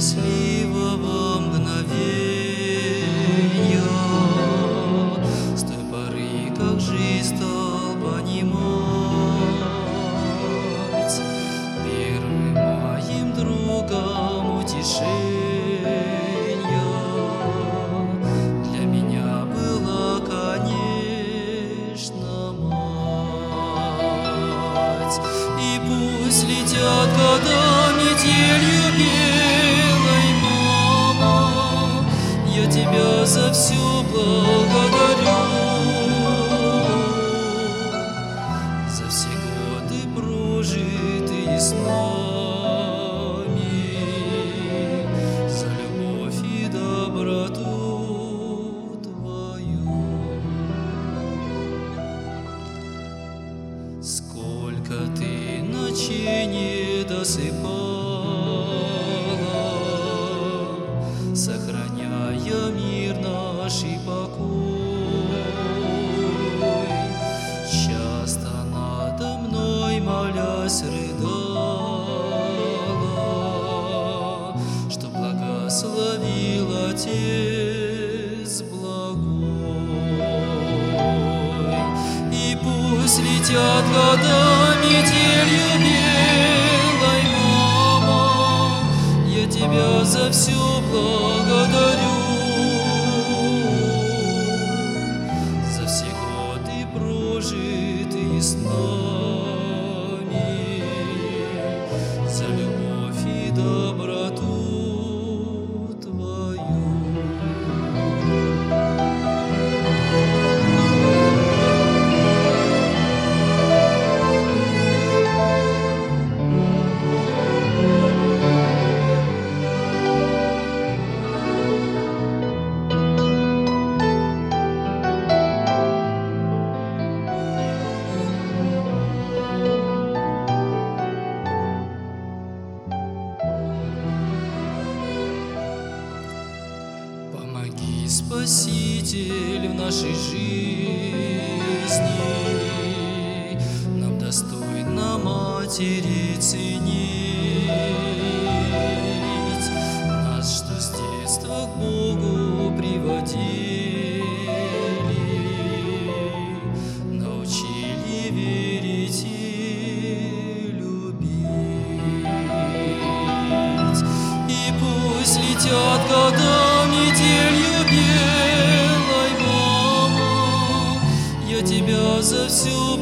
счастливого мгновения, с той поры, как жизнь стал понимать, первым моим другом утешения для меня была, конечно, мать. И пусть летят года метелью белой, мама, я тебя за все благодарю, за все годы прожитые с нами, за любовь и доброту твою. Сколько ты ночей не досыпала, сохраняя мир наш и покой. Часто надо мной, молясь, рыдала, что благословил Отец благой. И пусть летят года метелью белой, мама, я тебя за все благодарю, за все годы прожитые с нами, за любовь и доброту твою. Помоги, Спаситель, в нашей жизни нам достойно Матери ценить. Нас, что с детства к Богу приводили, научили верить и любить. И пусть летят года метелью белой, мама, я тебя за все